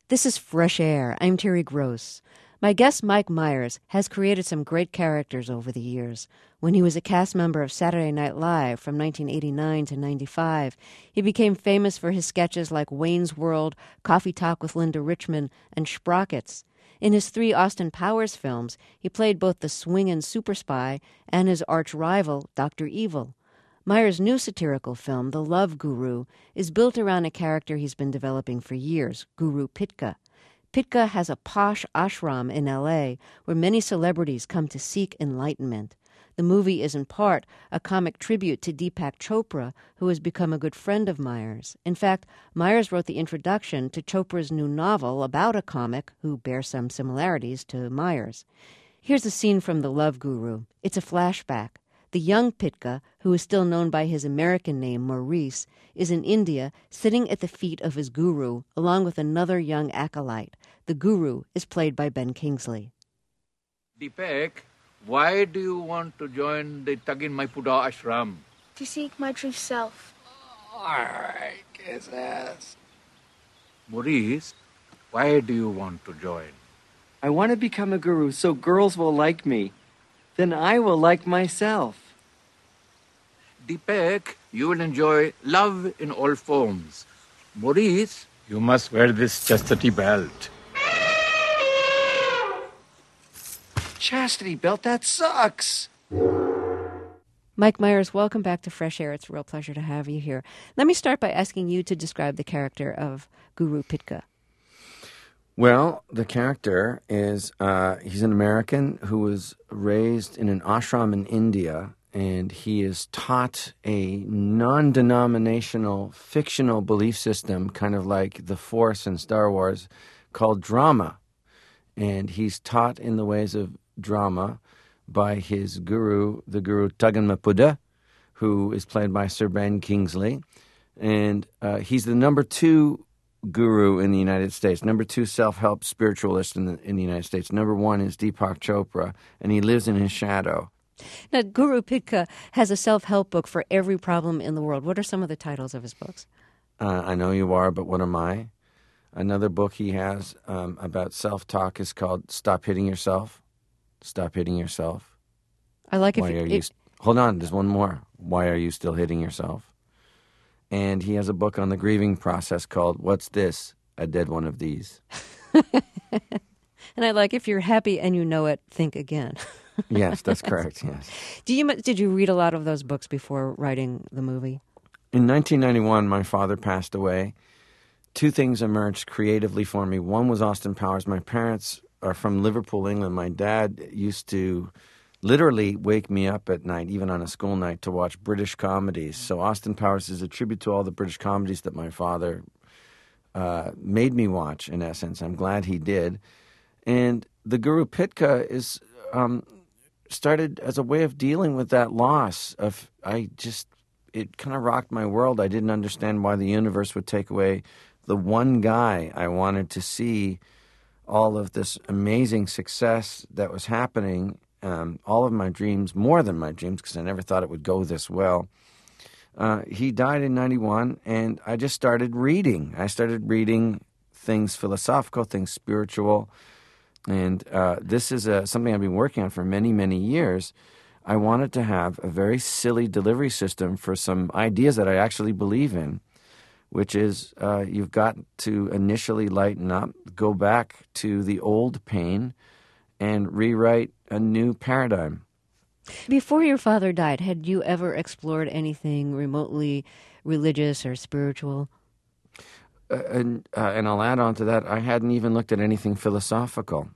This is Fresh Air. I'm Terry Gross. My guest, Mike Myers, has created some great characters over the years. When he was a cast member of Saturday Night Live from 1989 to 95, he became famous for his sketches like Wayne's World, Coffee Talk with Linda Richman, and Sprockets. In his 3 Austin Powers films, he played both the swingin' super spy and his arch-rival, Dr. Evil. Myers' new satirical film, The Love Guru, is built around a character he's been developing for years, Guru Pitka. Pitka has a posh ashram in L.A. where many celebrities come to seek enlightenment. The movie is in part a comic tribute to Deepak Chopra, who has become a good friend of Myers. In fact, Myers wrote the introduction to Chopra's new novel about a comic who bears some similarities to Myers. Here's a scene from The Love Guru. It's a flashback. The young Pitka, who is still known by his American name, Maurice, is in India sitting at the feet of his guru, along with another young acolyte. The guru is played by Ben Kingsley. Deepak, why do you want to join the Tagin Maipuda ashram? To seek my true self. Alright, kiss ass. Maurice, why do you want to join? I want to become a guru so girls will like me. Then I will like myself. Deepak, you will enjoy love in all forms. Maurice, you must wear this chastity belt. Chastity belt, that sucks. Mike Myers, welcome back to Fresh Air. It's a real pleasure to have you here. Let me start by asking you to describe the character of Guru Pitka. Well, the character is, he's an American who was raised in an ashram in India, and he is taught a non-denominational, fictional belief system, kind of like the Force in Star Wars, called drama. And he's taught in the ways of drama by his guru, the guru Tagin Maipuda, who is played by Sir Ben Kingsley. And he's the number 2 guru in the United States, number 2 self-help spiritualist in the United States. Number 1 is Deepak Chopra, and he lives in his shadow. Now, Guru Pitka has a self-help book for every problem in the world. What are some of the titles of his books? I Know You Are, But What Am I? Another book he has about self-talk is called Stop Hitting Yourself. Stop hitting yourself. I like Hold on, there's one more. Why are you still hitting yourself? And he has a book on the grieving process called What's This? A Dead One of These. And I like, if you're happy and you know it, think again. Yes, that's correct, yes. Did you read a lot of those books before writing the movie? In 1991, my father passed away. 2 things emerged creatively for me. One was Austin Powers. My parents are from Liverpool, England. My dad used to literally wake me up at night, even on a school night, to watch British comedies. So Austin Powers is a tribute to all the British comedies that my father made me watch, in essence. I'm glad he did. And the Guru Pitka is started as a way of dealing with that loss. It kind of rocked my world. I didn't understand why the universe would take away the one guy I wanted to see all of this amazing success that was happening. All of my dreams, more than my dreams, because I never thought it would go this well. He died in 91, and I just started reading. I started reading things philosophical, things spiritual, and this is something I've been working on for many, many years. I wanted to have a very silly delivery system for some ideas that I actually believe in, which is you've got to initially lighten up, go back to the old pain, and rewrite a new paradigm. Before your father died, had you ever explored anything remotely religious or spiritual? And I'll add on to that, I hadn't even looked at anything philosophical.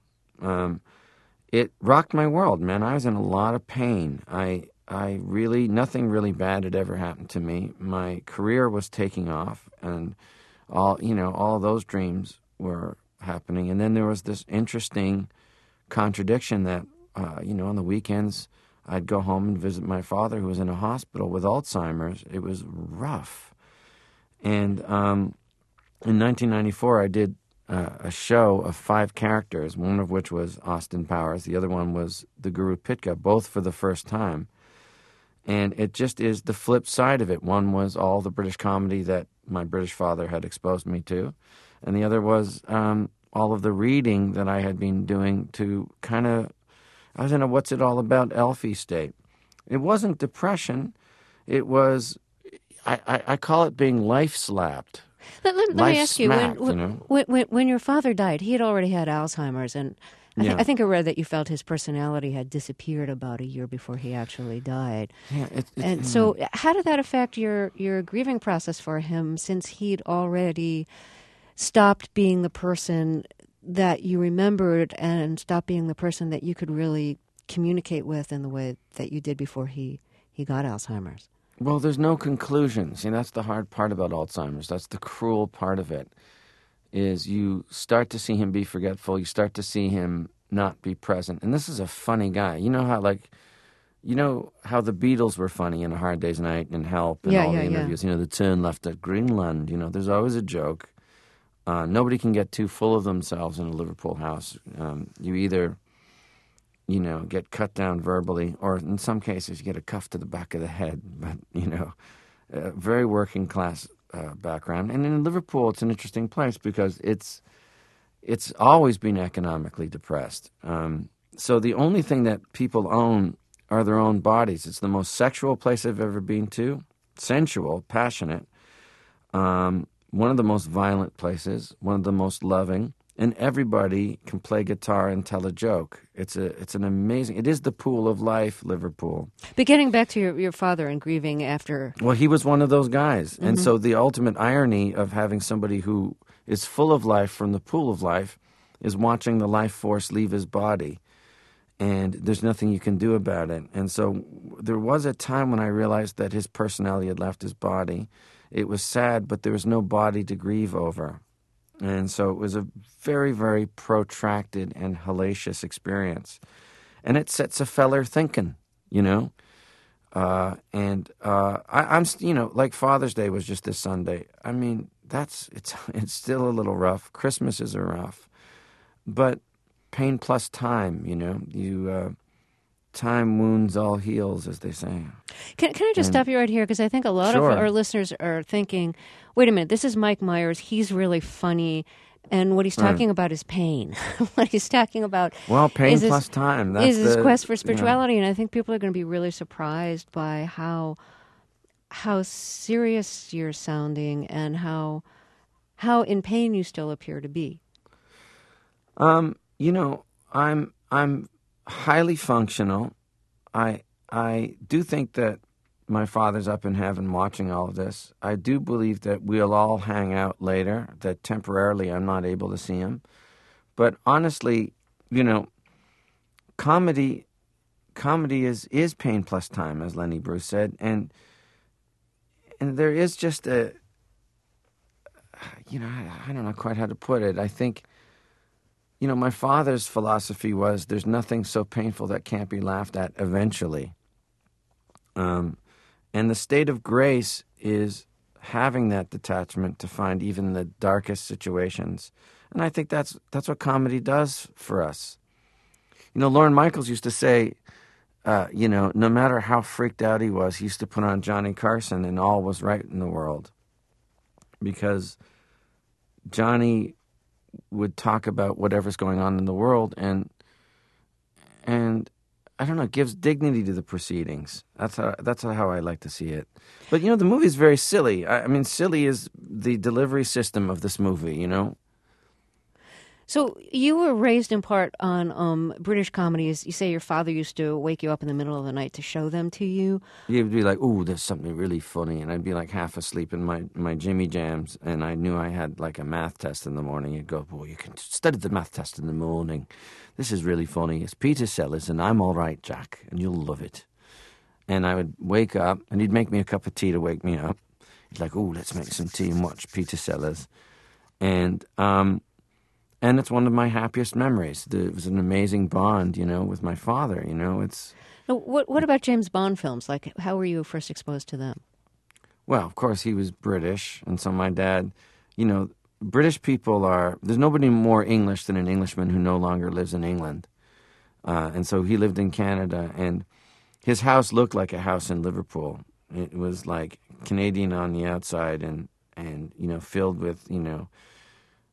It rocked my world, man. I was in a lot of pain. Nothing really bad had ever happened to me. My career was taking off, and all those dreams were happening. And then there was this interesting contradiction that, on the weekends, I'd go home and visit my father, who was in a hospital with Alzheimer's. It was rough. And in 1994, I did a show of 5 characters, one of which was Austin Powers. The other one was the Guru Pitka, both for the first time. And it just is the flip side of it. One was all the British comedy that my British father had exposed me to. and the other was all of the reading that I had been doing to kind of, I was in a what's it all about Elfie state. It wasn't depression. It was, I call it being life slapped. Let me ask you, smacked, when your father died, he had already had Alzheimer's, and I think I read that you felt his personality had disappeared about a year before he actually died. Yeah, So how did that affect your grieving process for him, since he'd already stopped being the person that you remembered and stopped being the person that you could really communicate with in the way that you did before he got Alzheimer's? Well, there's no conclusions. That's the hard part about Alzheimer's. That's the cruel part of it, is you start to see him be forgetful. You start to see him not be present. And this is a funny guy. You know how the Beatles were funny in A Hard Day's Night and Help and all the interviews. The turn left at Greenland. There's always a joke. Nobody can get too full of themselves in a Liverpool house. You either, get cut down verbally, or in some cases you get a cuff to the back of the head. But, a very working class background. And in Liverpool, it's an interesting place because it's always been economically depressed. So the only thing that people own are their own bodies. It's the most sexual place I've ever been to. Sensual, passionate. One of the most violent places, one of the most loving, and everybody can play guitar and tell a joke. It's an amazing. It is the pool of life, Liverpool. But getting back to your father and grieving after. Well, he was one of those guys, and so the ultimate irony of having somebody who is full of life from the pool of life is watching the life force leave his body, and there's nothing you can do about it. And so there was a time when I realized that his personality had left his body. It was sad, but there was no body to grieve over. And so it was a very, very protracted and hellacious experience. And it sets a feller thinking, I'm like Father's Day was just this Sunday. I mean, it's still a little rough. Christmases are rough. But pain plus time, time wounds all heals, as they say. Can I just stop you right here? Because I think a lot of our listeners are thinking, wait a minute, this is Mike Myers. He's really funny. And what he's talking about is pain. What he's talking about pain plus time. That's is his quest for spirituality. And I think people are going to be really surprised by how serious you're sounding and how in pain you still appear to be. I'm highly functional. I do think that my father's up in heaven watching all of this. I do believe that we'll all hang out later, that temporarily I'm not able to see him. But honestly, comedy is pain plus time, as Lenny Bruce said. And there is just I don't know quite how to put it. I think, my father's philosophy was there's nothing so painful that can't be laughed at eventually. And the state of grace is having that detachment to find even the darkest situations. And I think that's what comedy does for us. Lorne Michaels used to say, no matter how freaked out he used to put on Johnny Carson and all was right in the world. Because Johnny would talk about whatever's going on in the world and I don't know, it gives dignity to the proceedings. That's how I like to see it. But, the movie's very silly. I mean, silly is the delivery system of this movie, So you were raised in part on British comedies. You say your father used to wake you up in the middle of the night to show them to you. He would be like, "Ooh, there's something really funny," and I'd be like half asleep in my Jimmy Jams, and I knew I had like a math test in the morning. He'd go, "Boy, you can study the math test in the morning. This is really funny. It's Peter Sellers, and I'm all right, Jack, and you'll love it." And I would wake up, and he'd make me a cup of tea to wake me up. He's like, "Ooh, let's make some tea and watch Peter Sellers," and it's one of my happiest memories. It was an amazing bond, with my father. It's. Now, what about James Bond films? Like, how were you first exposed to them? Well, of course, he was British, and so my dad, British people are. There's nobody more English than an Englishman who no longer lives in England, and so he lived in Canada, and his house looked like a house in Liverpool. It was like Canadian on the outside, and filled with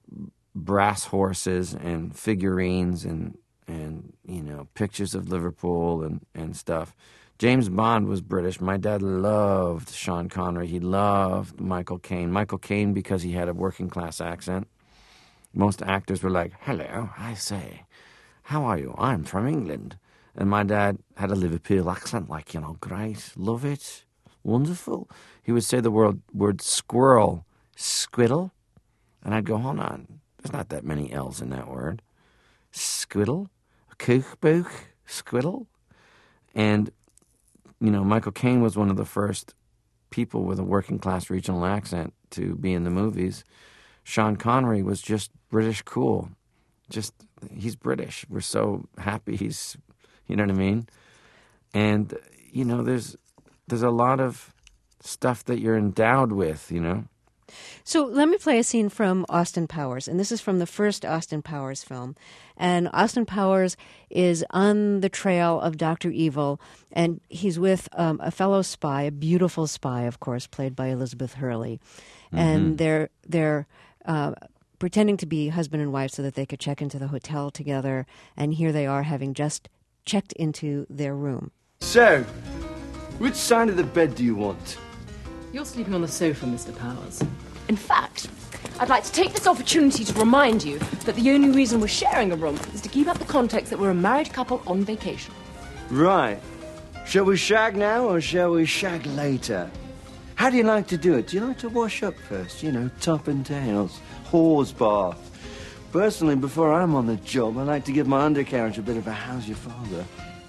brass horses and figurines and pictures of Liverpool and stuff. James Bond was British. My dad loved Sean Connery. He loved Michael Caine. Michael Caine because he had a working class accent. Most actors were like, "Hello, I say, how are you? I'm from England." And my dad had a Liverpool accent, like, great, love it, wonderful. He would say the word squirrel, squiddle. And I'd go, hold on, there's not that many L's in that word. Squiddle, kookbook, squiddle. And, Michael Caine was one of the first people with a working class regional accent to be in the movies. Sean Connery was just British cool. He's British. We're so happy he's, you know what I mean? And, there's a lot of stuff that you're endowed with, So let me play a scene from Austin Powers, and this is from the first Austin Powers film. And Austin Powers is on the trail of Dr. Evil, and he's with a fellow spy, a beautiful spy, of course, played by Elizabeth Hurley. Mm-hmm. And they're pretending to be husband and wife so that they could check into the hotel together. And here they are, having just checked into their room. So, which side of the bed do you want? You're sleeping on the sofa, Mr. Powers. In fact, I'd like to take this opportunity to remind you that the only reason we're sharing a room is to keep up the context that we're a married couple on vacation. Right. Shall we shag now or shall we shag later? How do you like to do it? Do you like to wash up first? Top and tails, hose bath. Personally, before I'm on the job, I like to give my undercarriage a bit of a how's your father.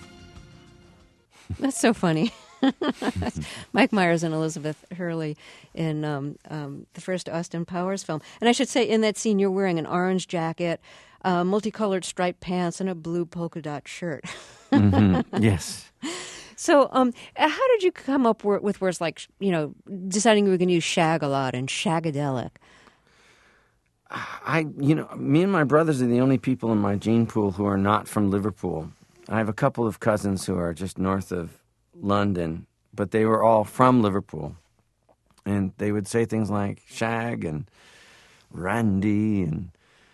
That's so funny. Mike Myers and Elizabeth Hurley in the first Austin Powers film. And I should say, in that scene, you're wearing an orange jacket, multicolored striped pants, and a blue polka dot shirt. Mm-hmm. Yes. So how did you come up with words like, deciding you were going to use shag a lot and shagadelic? Me and my brothers are the only people in my gene pool who are not from Liverpool. I have a couple of cousins who are just north of London, but they were all from Liverpool. And they would say things like shag and randy and,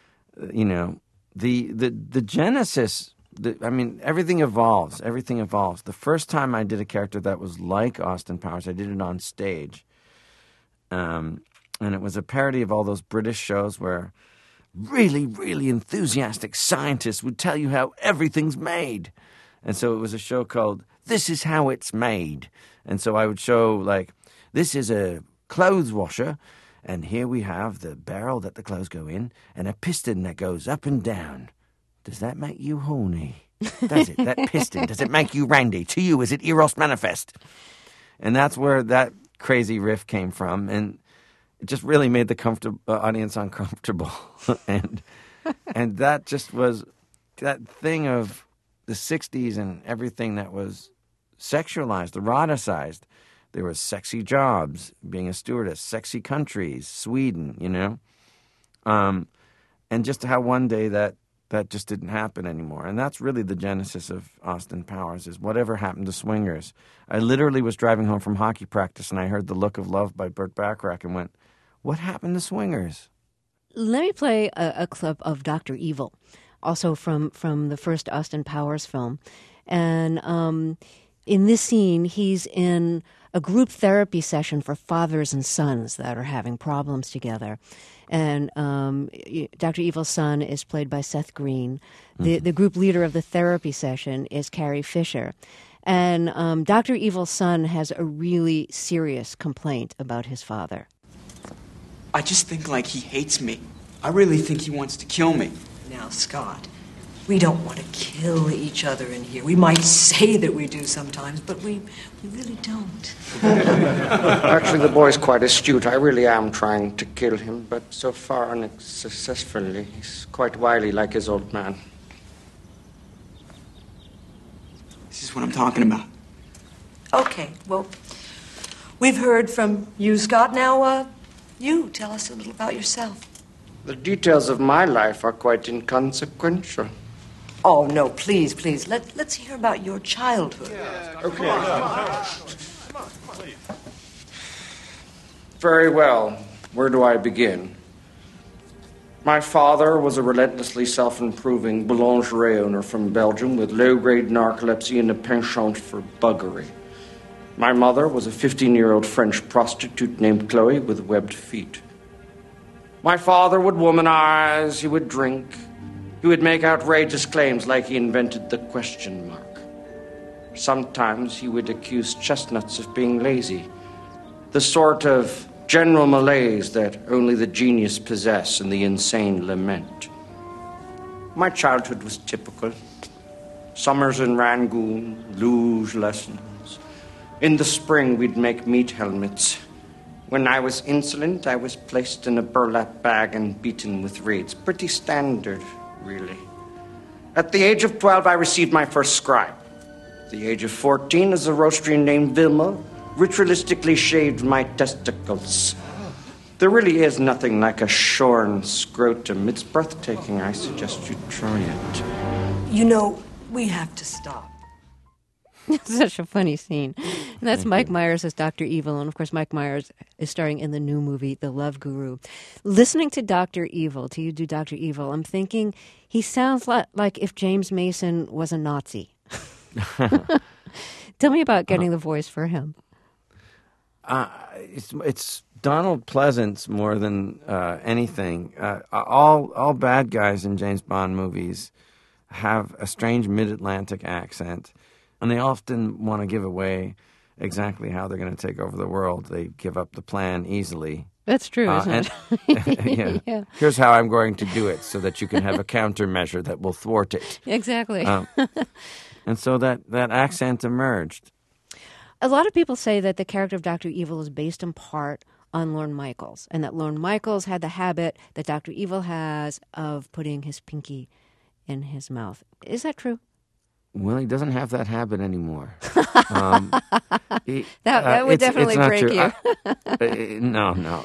the genesis, everything evolves. Everything evolves. The first time I did a character that was like Austin Powers, I did it on stage. And it was a parody of all those British shows where really, really enthusiastic scientists would tell you how everything's made. And so it was a show called This Is How It's Made. And so I would show, this is a clothes washer, and here we have the barrel that the clothes go in, and a piston that goes up and down. Does that make you horny? Does it? That piston, does it make you randy? To you, is it Eros Manifest? And that's where that crazy riff came from, and it just really made the audience uncomfortable. and that just was that thing of the 60s and everything that was sexualized, eroticized. There was sexy jobs, being a stewardess, sexy countries, Sweden, and just how one day that just didn't happen anymore. And that's really the genesis of Austin Powers, is whatever happened to swingers. I literally was driving home from hockey practice and I heard The Look of Love by Burt Bacharach and went, what happened to swingers? Let me play a clip of Dr. Evil, also from the first Austin Powers film. And in this scene, he's in a group therapy session for fathers and sons that are having problems together. And Dr. Evil's son is played by Seth Green. The group leader of the therapy session is Carrie Fisher. And Dr. Evil's son has a really serious complaint about his father. I just think he hates me. I really think he wants to kill me. Now, Scott, we don't want to kill each other in here. We might say that we do sometimes, but we really don't. Actually, the boy's quite astute. I really am trying to kill him, but so far unsuccessfully. He's quite wily like his old man. This is what I'm talking about. Okay, well, we've heard from you, Scott. Now, you tell us a little about yourself. The details of my life are quite inconsequential. Oh, no, please. Let's hear about your childhood. Yeah, okay. Come on, please. Very well. Where do I begin? My father was a relentlessly self-improving boulangerie owner from Belgium with low-grade narcolepsy and a penchant for buggery. My mother was a 15-year-old French prostitute named Chloe with webbed feet. My father would womanize, he would drink, he would make outrageous claims like he invented the question mark. Sometimes he would accuse chestnuts of being lazy, the sort of general malaise that only the genius possess and the insane lament. My childhood was typical. Summers in Rangoon, luge lessons. In the spring, we'd make meat helmets. When I was insolent, I was placed in a burlap bag and beaten with reeds. Pretty standard, really. At the age of 12, I received my first scribe. At the age of 14, as a roastery named Vilma ritualistically shaved my testicles. There really is nothing like a shorn scrotum. It's breathtaking. I suggest you try it. You know, we have to stop. It's such a funny scene. And that's Mike Myers as Dr. Evil. And, of course, Mike Myers is starring in the new movie, The Love Guru. Listening to Dr. Evil, to you do Dr. Evil, I'm thinking he sounds like if James Mason was a Nazi. Tell me about getting the voice for him. It's Donald Pleasance more than anything. All bad guys in James Bond movies have a strange mid-Atlantic accent. And they often want to give away exactly how they're going to take over the world. They give up the plan easily. That's true, isn't it? Yeah. Here's how I'm going to do it so that you can have a countermeasure that will thwart it. Exactly. And so that accent emerged. A lot of people say that the character of Dr. Evil is based in part on Lorne Michaels, and that Lorne Michaels had the habit that Dr. Evil has of putting his pinky in his mouth. Is that true? Well, he doesn't have that habit anymore. That would definitely break you. No.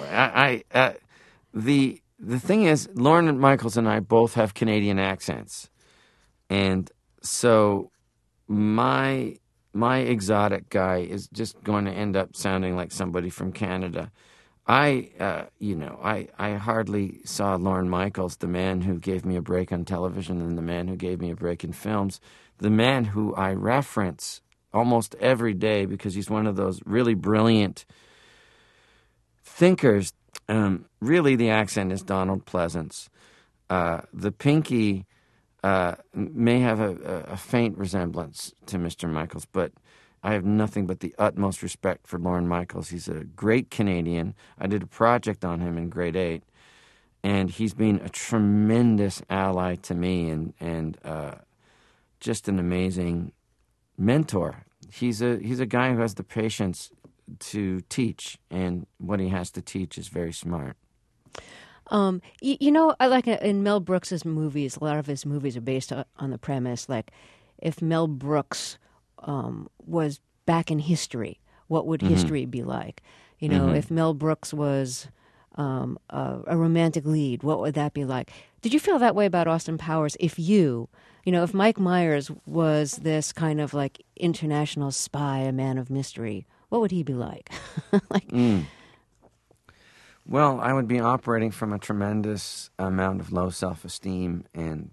The thing is, Lorne Michaels and I both have Canadian accents, and so my exotic guy is just going to end up sounding like somebody from Canada. I hardly saw Lorne Michaels, the man who gave me a break on television and the man who gave me a break in films, the man who I reference almost every day because he's one of those really brilliant thinkers. Really, the accent is Donald Pleasance. The pinky may have a faint resemblance to Mr. Michaels, but I have nothing but the utmost respect for Lorne Michaels. He's a great Canadian. I did a project on him in grade 8, and he's been a tremendous ally to me and just an amazing mentor. He's a guy who has the patience to teach, and what he has to teach is very smart. I like in Mel Brooks's movies, a lot of his movies are based on the premise, like if Mel Brooks was back in history, what would history be like? If Mel Brooks was a romantic lead, what would that be like? Did you feel that way about Austin Powers? If Mike Myers was this kind of like international spy, a man of mystery, what would he be like? Well, I would be operating from a tremendous amount of low self-esteem and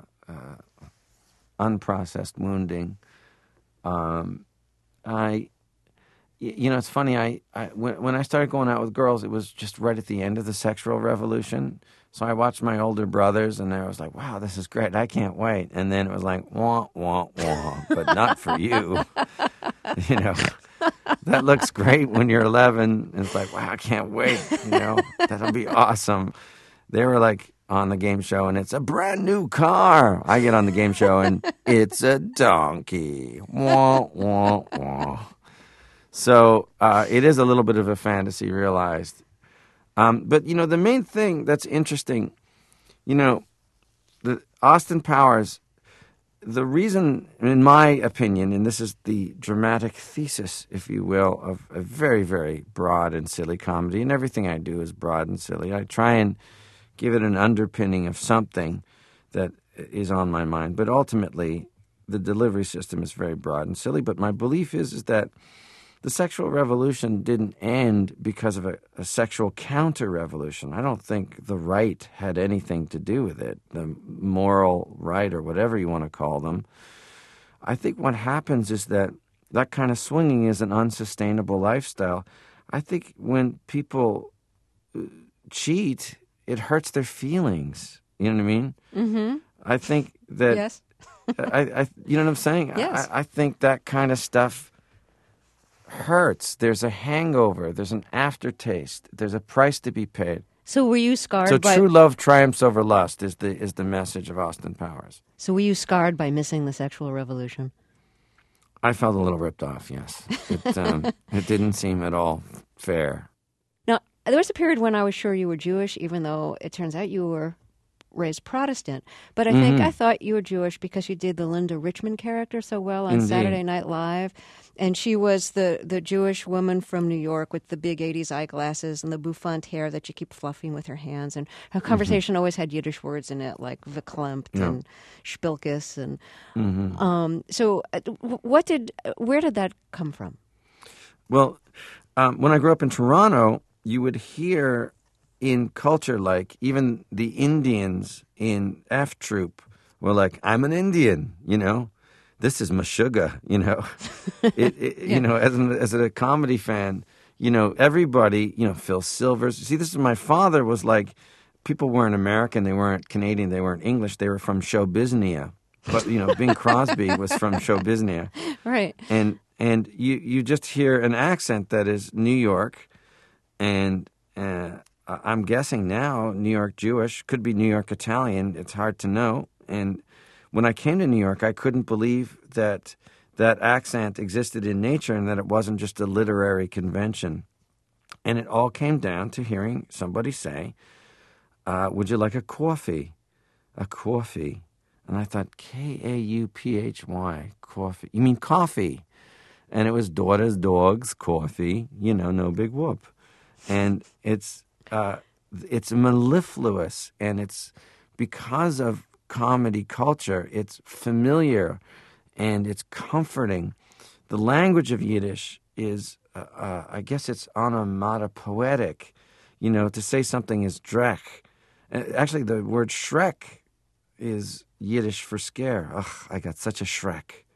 unprocessed wounding. It's funny. When I started going out with girls, it was just right at the end of the sexual revolution. So I watched my older brothers, and I was like, "Wow, this is great! I can't wait." And then it was like, "Wah wah wah," but not for you. That looks great when you're 11. It's like, wow, I can't wait. That'll be awesome. They were like on the game show, and it's a brand new car. I get on the game show, and it's a donkey. Wah, wah, wah. So it is a little bit of a fantasy realized. But, the main thing that's interesting, the Austin Powers, the reason, in my opinion, and this is the dramatic thesis, if you will, of a very, very broad and silly comedy, and everything I do is broad and silly. I try and give it an underpinning of something that is on my mind. But ultimately, the delivery system is very broad and silly. But my belief is that the sexual revolution didn't end because of a sexual counter-revolution. I don't think the right had anything to do with it, the moral right or whatever you want to call them. I think what happens is that kind of swinging is an unsustainable lifestyle. I think when people cheat, it hurts their feelings. You know what I mean? Mm-hmm. I think that... Yes. You know what I'm saying? Yes. I think that kind of stuff hurts. There's a hangover. There's an aftertaste. There's a price to be paid. So were you scarred So by... true love triumphs over lust is the message of Austin Powers. So were you scarred by missing the sexual revolution? I felt a little ripped off, yes. It didn't seem at all fair. Now, there was a period when I was sure you were Jewish, even though it turns out you were raised Protestant. But I thought you were Jewish because you did the Linda Richmond character so well on Indeed. Saturday Night Live. And she was the Jewish woman from New York with the big 80s eyeglasses and the bouffant hair that you keep fluffing with her hands. And her conversation always had Yiddish words in it, like verklempt and spilkes. And so where did that come from? Well, when I grew up in Toronto, you would hear in culture, like even the Indians in F Troop were like, I'm an Indian, you know. This is Meshuggah, you know. You know, as a comedy fan, you know, everybody, you know, Phil Silvers. See, this is my father was like, people weren't American, they weren't Canadian, they weren't English, they were from Showbiznia. But, you know, Bing Crosby was from Showbiznia. Right. And you just hear an accent that is New York, and I'm guessing now New York Jewish, could be New York Italian, it's hard to know. And when I came to New York, I couldn't believe that accent existed in nature and that it wasn't just a literary convention. And it all came down to hearing somebody say, would you like a coffee? A coffee. And I thought, Kauphy, coffee. You mean coffee? And it was daughters, dogs, coffee, you know, no big whoop. And it's mellifluous, and it's because of comedy culture. It's familiar, and it's comforting. The language of Yiddish is, I guess it's onomatopoetic. You know, to say something is drek. Actually, the word Shrek is Yiddish for scare. Ugh, I got such a Shrek.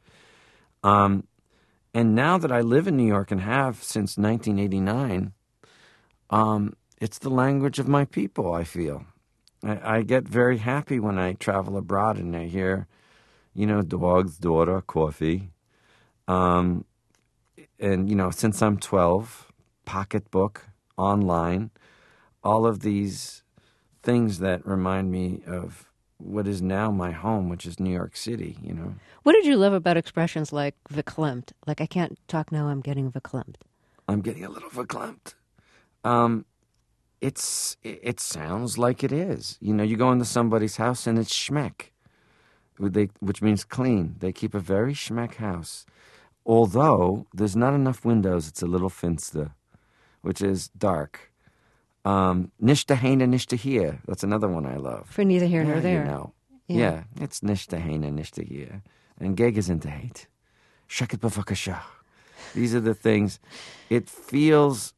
And now that I live in New York and have since 1989, it's the language of my people, I feel. I get very happy when I travel abroad and I hear, you know, dogs, daughter, coffee. And, you know, since I'm 12, pocketbook, online, all of these things that remind me of what is now my home, which is New York City, you know. What did you love about expressions like verklempt? Like, I can't talk now, I'm getting verklempt. I'm getting a little verklempt. It sounds like it is. You know, you go into somebody's house and it's schmeck, which means clean. They keep a very schmeck house. Although there's not enough windows, it's a little finster, which is dark. Nicht hene, nicht hier. That's another one I love. For neither here nor there. You know. Yeah, it's nicht hene, nicht hier. And gegenseite. Sheket b'vakasha. These are the things. It feels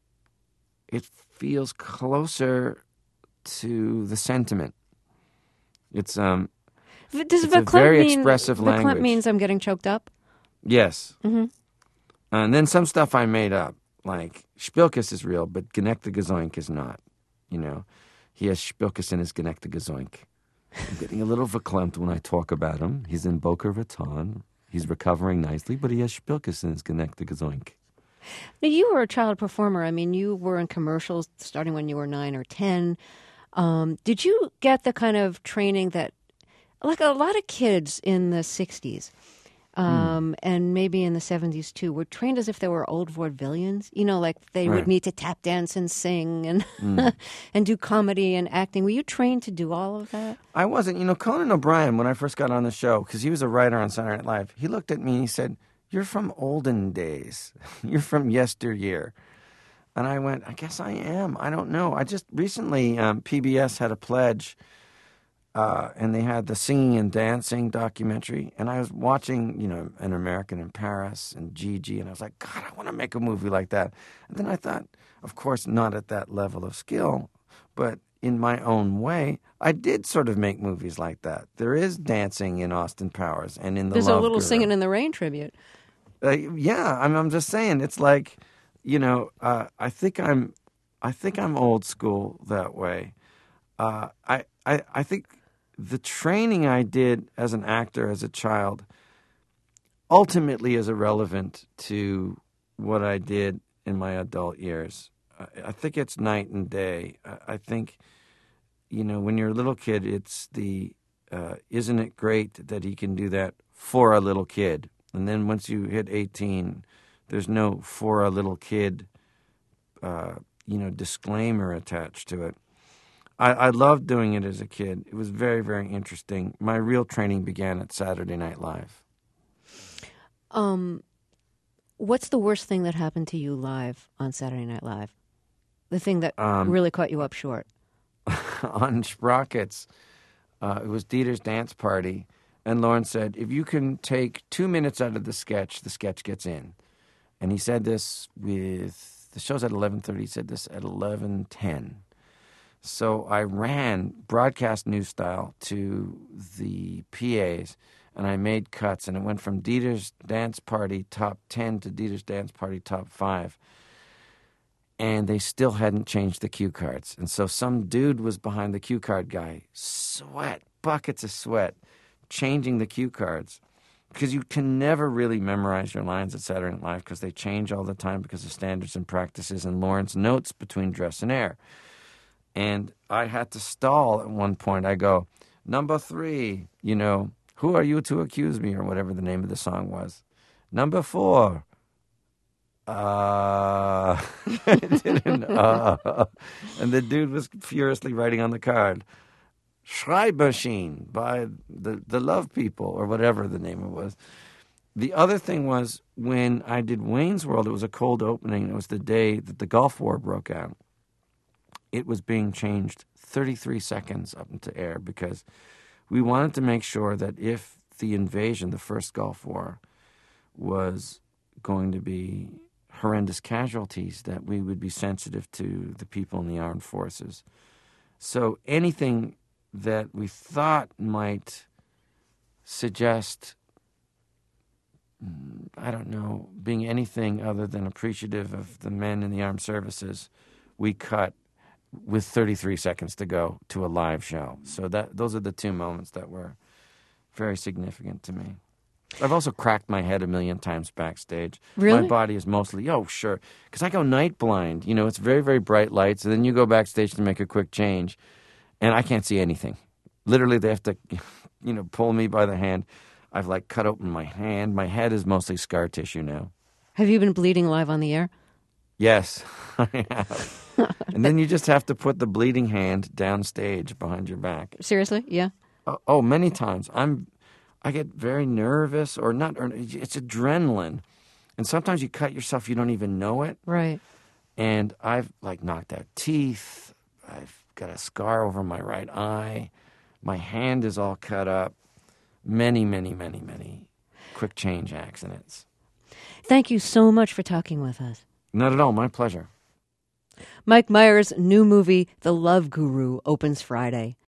closer to the sentiment. It's Does it's a very expressive language. Verklempt means I'm getting choked up? Yes. Mm-hmm. And then some stuff I made up, like Spilkes is real, but Genekte Gezoink is not. You know, he has Spilkes in his Genekte Gezoink. I'm getting a little verklempt when I talk about him. He's in Boca Raton. He's recovering nicely, but he has Spilkes in his Genekte Gezoink. Now, you were a child performer. I mean, you were in commercials starting when you were 9 or 10. Did you get the kind of training that, like a lot of kids in the 60s, and maybe in the 70s too, were trained as if they were old vaudevillians? You know, like they would need to tap dance and sing and and do comedy and acting. Were you trained to do all of that? I wasn't. You know, Conan O'Brien, when I first got on the show, because he was a writer on Saturday Night Live, he looked at me and he said, "You're from olden days. You're from yesteryear." And I went, I guess I am. I don't know. I just recently, PBS had a pledge and they had the singing and dancing documentary, and I was watching, An American in Paris and Gigi, and I was like, God, I want to make a movie like that. And then I thought, of course, not at that level of skill, but in my own way, I did sort of make movies like that. There is dancing in Austin Powers and in the There's Love a little Guru. Singing in the Rain tribute. Yeah, I'm just saying, it's like, I think I'm old school that way. I think the training I did as an actor as a child ultimately is irrelevant to what I did in my adult years. I think it's night and day. I think, when you're a little kid, it's the, isn't it great that he can do that for a little kid? And then once you hit 18, there's no for a little kid, disclaimer attached to it. I loved doing it as a kid. It was very, very interesting. My real training began at Saturday Night Live. What's the worst thing that happened to you live on Saturday Night Live? The thing that really caught you up short? On Sprockets, it was Dieter's dance party, and Lawrence said, if you can take 2 minutes out of the sketch gets in. And he said this with, the show's at 11:30, he said this at 11:10. So I ran broadcast news style to the PAs, and I made cuts, and it went from Dieter's Dance Party top 10 to Dieter's Dance Party top 5. And they still hadn't changed the cue cards. And so some dude was behind the cue card guy, buckets of sweat, changing the cue cards. Because you can never really memorize your lines at Saturday Night Live because they change all the time because of standards and practices and Lawrence notes between dress and air. And I had to stall at one point. I go, number 3, who are you to accuse me, or whatever the name of the song was. Number 4, and the dude was furiously writing on the card, Schreibmaschine by the Love People, or whatever the name it was. The other thing was, when I did Wayne's World, it was a cold opening. It was the day that the Gulf War broke out. It was being changed 33 seconds up into air because we wanted to make sure that if the invasion, the first Gulf War, was going to be horrendous casualties, that we would be sensitive to the people in the armed forces. So anything that we thought might suggest, being anything other than appreciative of the men in the armed services, we cut with 33 seconds to go to a live show. So those are the 2 moments that were very significant to me. I've also cracked my head a million times backstage. Really? My body is mostly, sure. Because I go night blind. It's very, very bright lights. And then you go backstage to make a quick change. And I can't see anything. Literally, they have to, pull me by the hand. I've, cut open my hand. My head is mostly scar tissue now. Have you been bleeding live on the air? Yes, I have. And then you just have to put the bleeding hand downstage behind your back. Seriously? Yeah. Oh, many times. I get very nervous, it's adrenaline. And sometimes you cut yourself, you don't even know it. Right. And I've knocked out teeth. I've got a scar over my right eye. My hand is all cut up. Many, many, many, many quick change accidents. Thank you so much for talking with us. Not at all. My pleasure. Mike Myers' new movie, The Love Guru, opens Friday.